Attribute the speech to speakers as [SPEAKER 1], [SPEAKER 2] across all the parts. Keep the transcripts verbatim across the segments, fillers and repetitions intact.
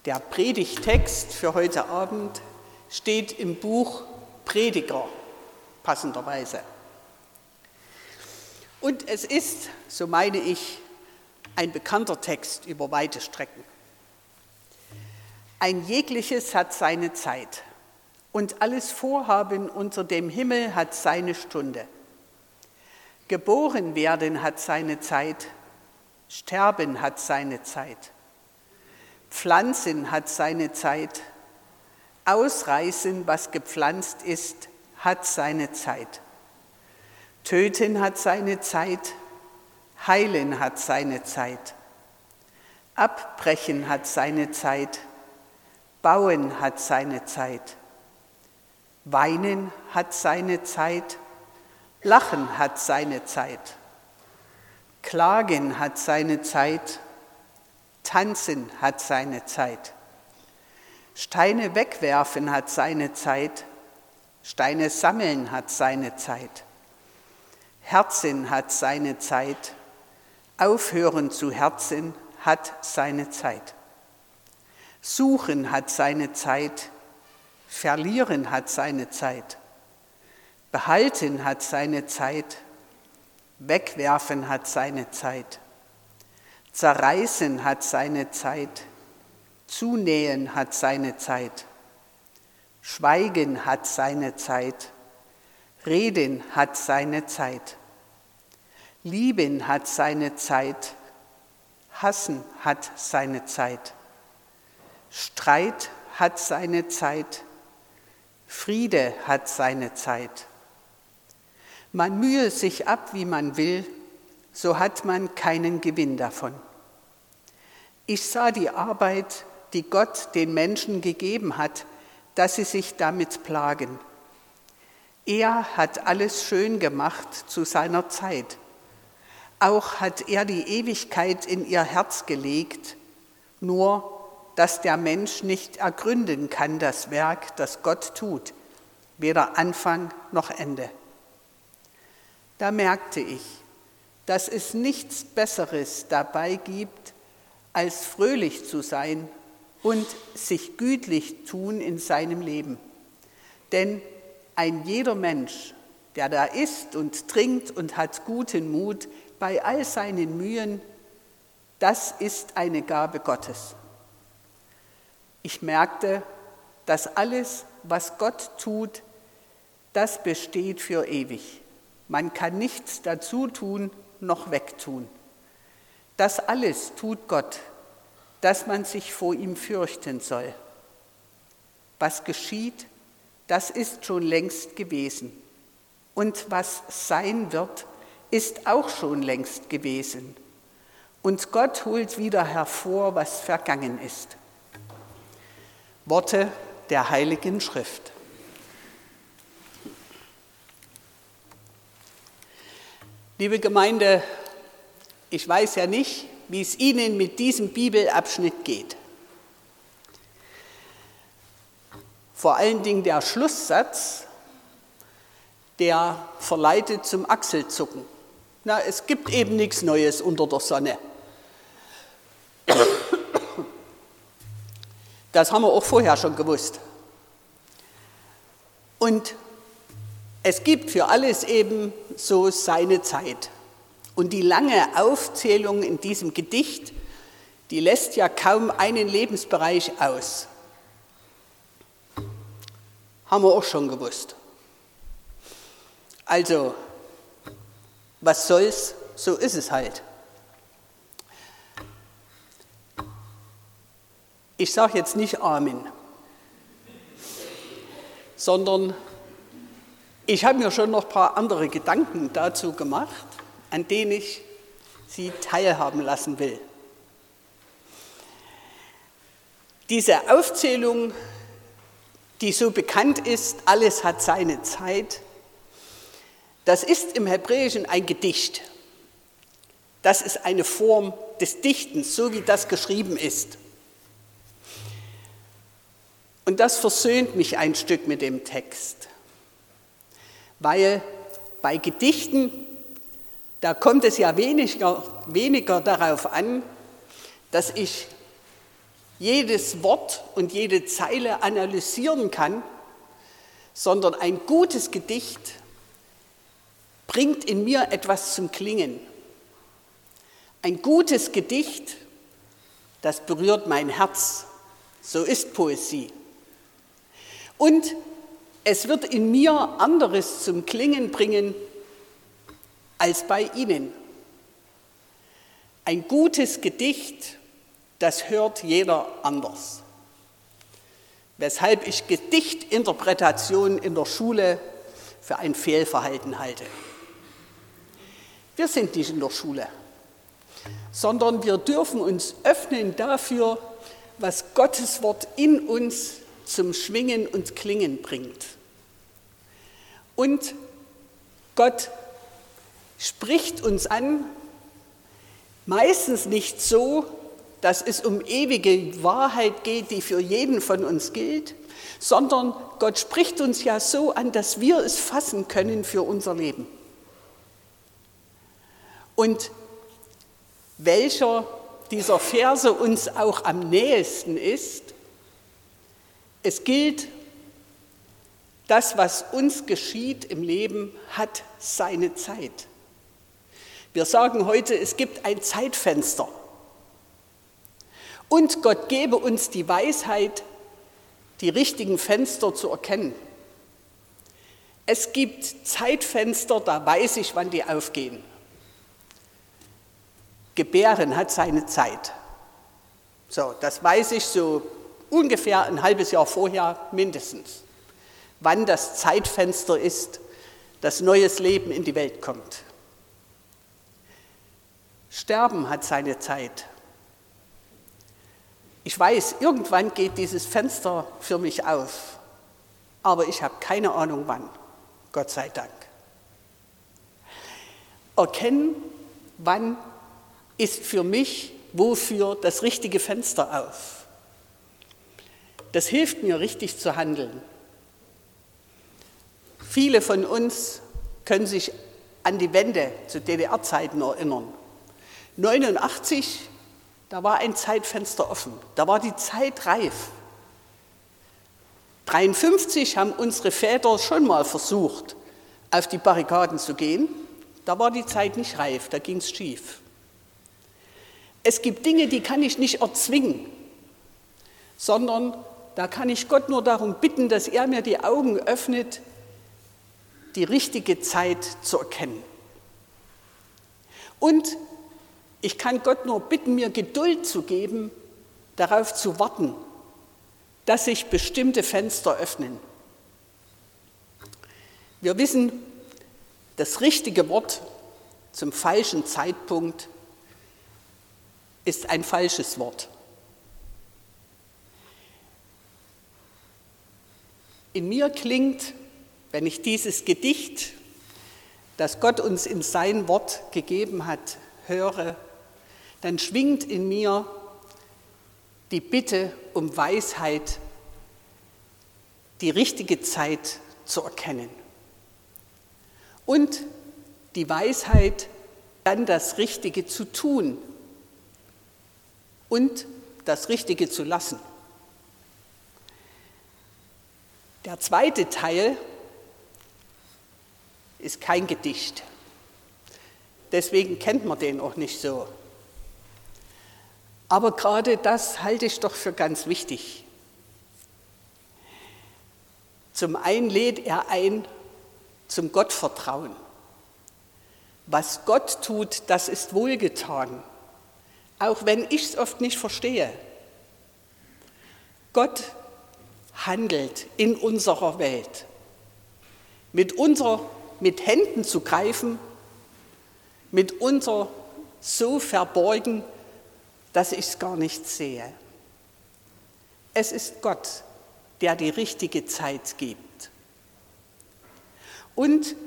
[SPEAKER 1] Der Predigttext für heute Abend steht im Buch Prediger, passenderweise. Und es ist, so meine ich, ein bekannter Text über weite Strecken. Ein jegliches hat seine Zeit und alles Vorhaben unter dem Himmel hat seine Stunde. Geboren werden hat seine Zeit, sterben hat seine Zeit. Pflanzen hat seine Zeit, ausreißen, was gepflanzt ist, hat seine Zeit. Töten hat seine Zeit, heilen hat seine Zeit. Abbrechen hat seine Zeit, bauen hat seine Zeit. Weinen hat seine Zeit, lachen hat seine Zeit. Klagen hat seine Zeit, tanzen hat seine Zeit. Steine wegwerfen hat seine Zeit, Steine sammeln hat seine Zeit. Herzen hat seine Zeit, aufhören zu herzen hat seine Zeit. Suchen hat seine Zeit, verlieren hat seine Zeit. Behalten hat seine Zeit, wegwerfen hat seine Zeit. Zerreißen hat seine Zeit, zunähen hat seine Zeit. Schweigen hat seine Zeit, reden hat seine Zeit. Lieben hat seine Zeit, hassen hat seine Zeit. Streit hat seine Zeit, Friede hat seine Zeit. Man mühe sich ab, wie man will, so hat man keinen Gewinn davon. Ich sah die Arbeit, die Gott den Menschen gegeben hat, dass sie sich damit plagen. Er hat alles schön gemacht zu seiner Zeit. Auch hat er die Ewigkeit in ihr Herz gelegt, nur dass der Mensch nicht ergründen kann das Werk, das Gott tut, weder Anfang noch Ende. Da merkte ich, dass es nichts Besseres dabei gibt, als fröhlich zu sein und sich gütlich tun in seinem Leben. Denn ein jeder Mensch, der da isst und trinkt und hat guten Mut bei all seinen Mühen, das ist eine Gabe Gottes. Ich merkte, dass alles, was Gott tut, das besteht für ewig. Man kann nichts dazu tun, noch wegtun. Das alles tut Gott, dass man sich vor ihm fürchten soll. Was geschieht, das ist schon längst gewesen. Und was sein wird, ist auch schon längst gewesen. Und Gott holt wieder hervor, was vergangen ist. Worte der Heiligen Schrift. Liebe Gemeinde, ich weiß ja nicht, wie es Ihnen mit diesem Bibelabschnitt geht. Vor allen Dingen der Schlusssatz, der verleitet zum Achselzucken. Na, es gibt eben nichts Neues unter der Sonne. Das haben wir auch vorher schon gewusst. Und es gibt für alles eben so seine Zeit. Und die lange Aufzählung in diesem Gedicht, die lässt ja kaum einen Lebensbereich aus. Haben wir auch schon gewusst. Also, was soll's, so ist es halt. Ich sage jetzt nicht Amen, sondern ich habe mir schon noch ein paar andere Gedanken dazu gemacht, an denen ich Sie teilhaben lassen will. Diese Aufzählung, die so bekannt ist, alles hat seine Zeit, das ist im Hebräischen ein Gedicht. Das ist eine Form des Dichtens, so wie das geschrieben ist. Und das versöhnt mich ein Stück mit dem Text, weil bei Gedichten, da kommt es ja weniger, weniger darauf an, dass ich jedes Wort und jede Zeile analysieren kann, sondern ein gutes Gedicht bringt in mir etwas zum Klingen. Ein gutes Gedicht, das berührt mein Herz. So ist Poesie. Und es wird in mir anderes zum Klingen bringen als bei Ihnen. Ein gutes Gedicht, das hört jeder anders. Weshalb ich Gedichtinterpretation in der Schule für ein Fehlverhalten halte. Wir sind nicht in der Schule, sondern wir dürfen uns öffnen dafür, was Gottes Wort in uns zum Schwingen und Klingen bringt. Und Gott spricht uns an, meistens nicht so, dass es um ewige Wahrheit geht, die für jeden von uns gilt, sondern Gott spricht uns ja so an, dass wir es fassen können für unser Leben. Und welcher dieser Verse uns auch am nächsten ist, es gilt, das, was uns geschieht im Leben, hat seine Zeit. Wir sagen heute, es gibt ein Zeitfenster. Und Gott gebe uns die Weisheit, die richtigen Fenster zu erkennen. Es gibt Zeitfenster, da weiß ich, wann die aufgehen. Gebären hat seine Zeit. So, das weiß ich so ungefähr ein halbes Jahr vorher mindestens, wann das Zeitfenster ist, dass neues Leben in die Welt kommt. Sterben hat seine Zeit. Ich weiß, irgendwann geht dieses Fenster für mich auf, aber ich habe keine Ahnung wann, Gott sei Dank. Erkennen, wann ist für mich, wofür das richtige Fenster auf. Das hilft mir, richtig zu handeln. Viele von uns können sich an die Wende zu D D R-Zeiten erinnern. neunundachtzig, da war ein Zeitfenster offen, da war die Zeit reif. dreiundfünfzig haben unsere Väter schon mal versucht, auf die Barrikaden zu gehen. Da war die Zeit nicht reif, da ging es schief. Es gibt Dinge, die kann ich nicht erzwingen, sondern da kann ich Gott nur darum bitten, dass er mir die Augen öffnet, die richtige Zeit zu erkennen. Und ich kann Gott nur bitten, mir Geduld zu geben, darauf zu warten, dass sich bestimmte Fenster öffnen. Wir wissen, das richtige Wort zum falschen Zeitpunkt ist ein falsches Wort. In mir klingt, wenn ich dieses Gedicht, das Gott uns in sein Wort gegeben hat, höre, dann schwingt in mir die Bitte um Weisheit, die richtige Zeit zu erkennen. Und die Weisheit, dann das Richtige zu tun und das Richtige zu lassen. Der zweite Teil ist kein Gedicht. Deswegen kennt man den auch nicht so. Aber gerade das halte ich doch für ganz wichtig. Zum einen lädt er ein zum Gottvertrauen. Was Gott tut, das ist wohlgetan, auch wenn ich es oft nicht verstehe. Gott handelt in unserer Welt. Mit, unser, mit Händen zu greifen, mit unser so verborgen, dass ich es gar nicht sehe. Es ist Gott, der die richtige Zeit gibt. Und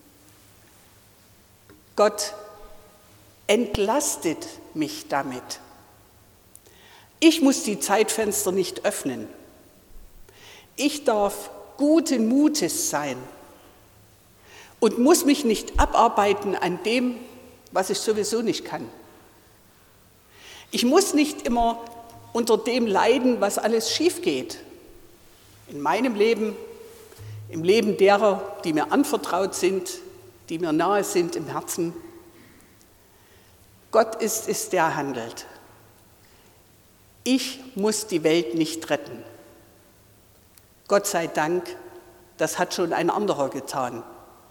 [SPEAKER 1] Gott entlastet mich damit. Ich muss die Zeitfenster nicht öffnen. Ich darf guten Mutes sein und muss mich nicht abarbeiten an dem, was ich sowieso nicht kann. Ich muss nicht immer unter dem leiden, was alles schief geht. In meinem Leben, im Leben derer, die mir anvertraut sind, die mir nahe sind im Herzen. Gott ist es, der handelt. Ich muss die Welt nicht retten. Gott sei Dank, das hat schon ein anderer getan.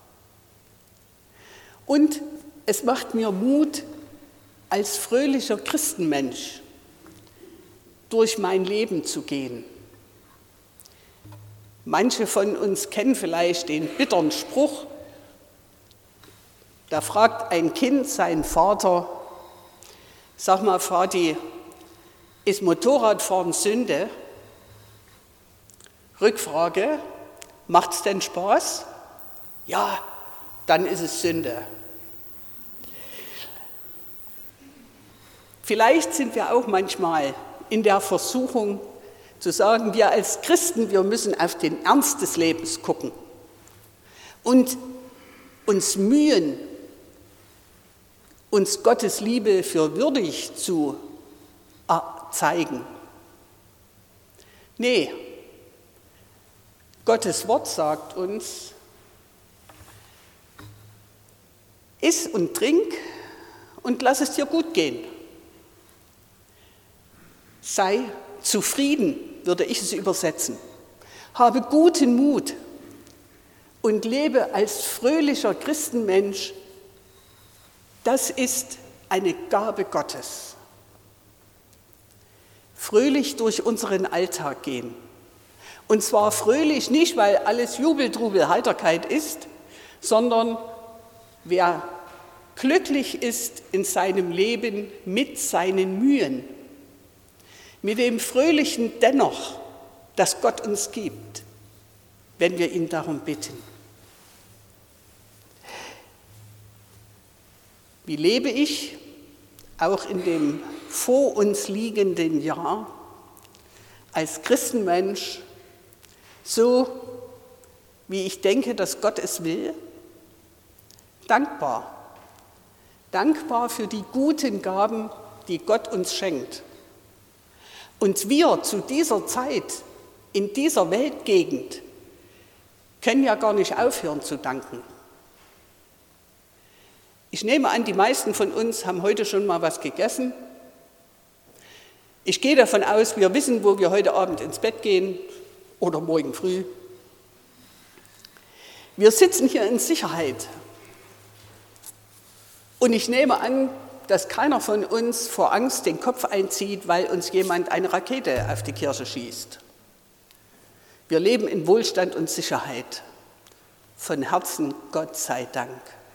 [SPEAKER 1] Und es macht mir Mut, als fröhlicher Christenmensch durch mein Leben zu gehen. Manche von uns kennen vielleicht den bitteren Spruch, da fragt ein Kind seinen Vater, sag mal, Vati, ist Motorradfahren Sünde? Rückfrage, macht's denn Spaß? Ja, dann ist es Sünde. Vielleicht sind wir auch manchmal in der Versuchung zu sagen, wir als Christen, wir müssen auf den Ernst des Lebens gucken und uns mühen, uns Gottes Liebe für würdig zu zeigen. Nee, Gottes Wort sagt uns, iss und trink und lass es dir gut gehen. Sei zufrieden, würde ich es übersetzen. Habe guten Mut und lebe als fröhlicher Christenmensch. Das ist eine Gabe Gottes. Fröhlich durch unseren Alltag gehen. Und zwar fröhlich nicht, weil alles Jubel, Trubel, Heiterkeit ist, sondern wer glücklich ist in seinem Leben mit seinen Mühen, mit dem fröhlichen Dennoch, das Gott uns gibt, wenn wir ihn darum bitten. Wie lebe ich auch in dem vor uns liegenden Jahr als Christenmensch so, wie ich denke, dass Gott es will? Dankbar. Dankbar für die guten Gaben, die Gott uns schenkt. Und wir zu dieser Zeit, in dieser Weltgegend, können ja gar nicht aufhören zu danken. Ich nehme an, die meisten von uns haben heute schon mal was gegessen. Ich gehe davon aus, wir wissen, wo wir heute Abend ins Bett gehen oder morgen früh. Wir sitzen hier in Sicherheit. Und ich nehme an, dass keiner von uns vor Angst den Kopf einzieht, weil uns jemand eine Rakete auf die Kirche schießt. Wir leben in Wohlstand und Sicherheit. Von Herzen Gott sei Dank.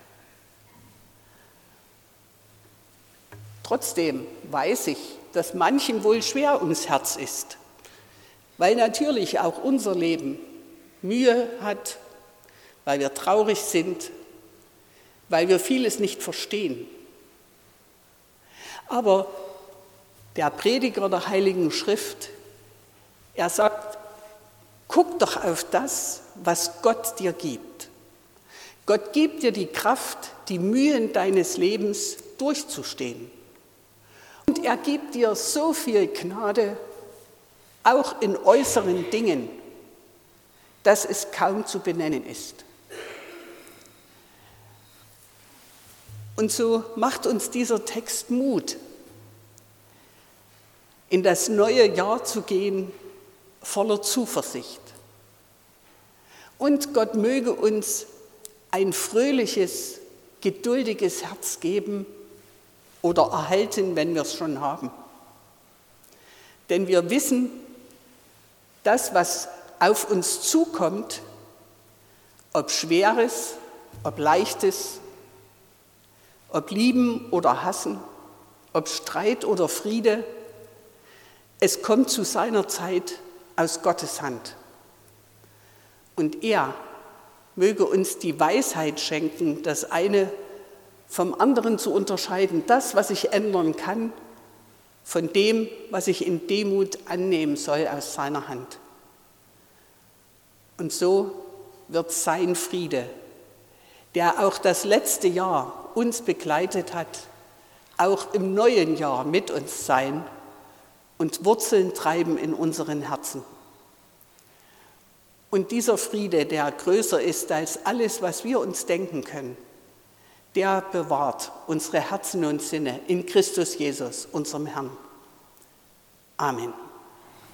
[SPEAKER 1] Trotzdem weiß ich, dass manchem wohl schwer ums Herz ist, weil natürlich auch unser Leben Mühe hat, weil wir traurig sind, weil wir vieles nicht verstehen. Aber der Prediger der Heiligen Schrift, er sagt, guck doch auf das, was Gott dir gibt. Gott gibt dir die Kraft, die Mühen deines Lebens durchzustehen. Und er gibt dir so viel Gnade, auch in äußeren Dingen, dass es kaum zu benennen ist. Und so macht uns dieser Text Mut, in das neue Jahr zu gehen, voller Zuversicht. Und Gott möge uns ein fröhliches, geduldiges Herz geben oder erhalten, wenn wir es schon haben. Denn wir wissen, das, was auf uns zukommt, ob Schweres, ob Leichtes, ob Lieben oder Hassen, ob Streit oder Friede, es kommt zu seiner Zeit aus Gottes Hand. Und er möge uns die Weisheit schenken, das eine vom anderen zu unterscheiden, das, was ich ändern kann, von dem, was ich in Demut annehmen soll aus seiner Hand. Und so wird sein Friede, der auch das letzte Jahr uns begleitet hat, auch im neuen Jahr mit uns sein und Wurzeln treiben in unseren Herzen. Und dieser Friede, der größer ist als alles, was wir uns denken können, der bewahrt unsere Herzen und Sinne in Christus Jesus, unserem Herrn. Amen.